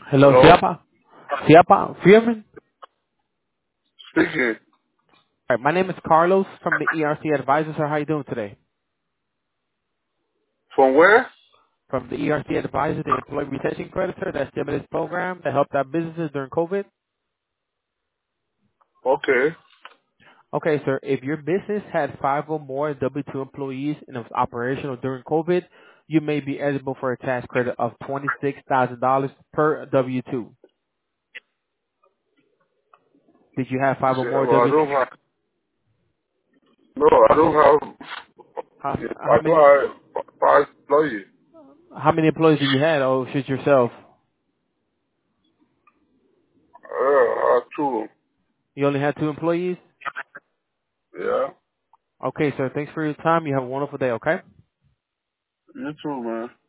Hello, Hello? Siapa? Siapa? Fierman? Speaking. All right, my name is Carlos from the ERC Advisors. How are you doing today? From where? From the ERC Advisors, the Employee Retention Creditor, that stimulus program that helped out businesses during COVID. Okay. Okay, sir, if your business had 5 or more W-2 employees and it was operational during COVID, you may be eligible for a tax credit of $26,000 per W-2. Did you have 5 or Yeah, more well, I W-2? don't have, no, I don't have, How I many don't have five employees. how many employees do you have? Oh, shoot yourself. I have two. You only had 2 employees? Yeah. Okay, sir. Thanks for your time. You have a wonderful day, okay? You too, man.